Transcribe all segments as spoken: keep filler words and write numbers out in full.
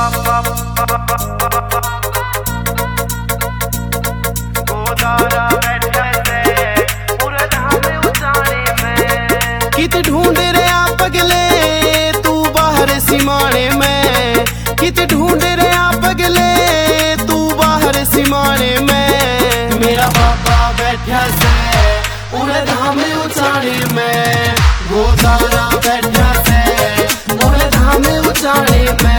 कित ढूंढ रहा पगले तू बाहर सिमाने में, कित ढूंढ रहा पगले तू बाहर सिमाने में। मेरा बाबा बैठा से उड़े धाम उचाने में, गोदारा बैठा से उड़े धाम उचाने में।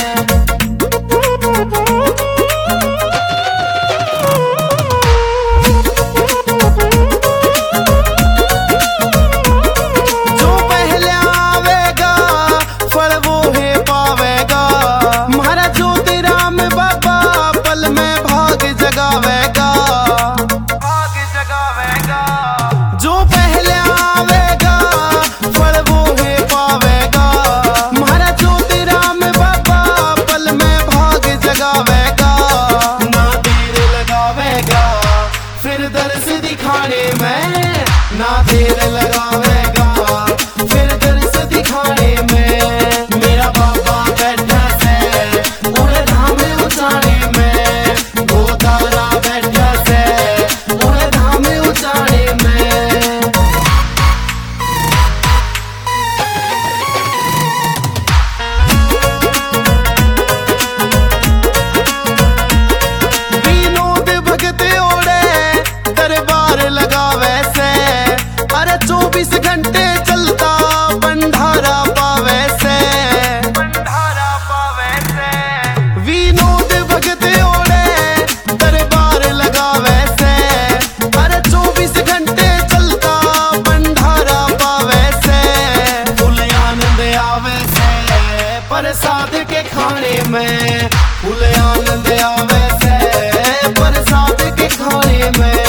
जो पहले आवेगा फल वो है पावेगा, महाराज ज्योतिराम बाबा पल में भाग जगावेगा। ना देर लगावेगा फिर दर्श दिखाने में, ना देर लगावेगा फिर दर्श दिखाने में। मेरा बाबा बैठा से उड़े धाम उचाने में, गोदारा बैठा से उड़े धाम उचाने में। विनोद भगत ओढ़े दरबार लगा वैसे, अरे चौबीस घंटे चलता भंडारा पावे से, भंडारा पावे से। विनोद भगत ओढ़े दरबार लगा वैसे, अरे चौबीस घंटे चलता भंडारा पावे से। फुल आनंद आवे से प्रसाद के खाने में, फुल आनंद आवे से प्रसाद के खाने में।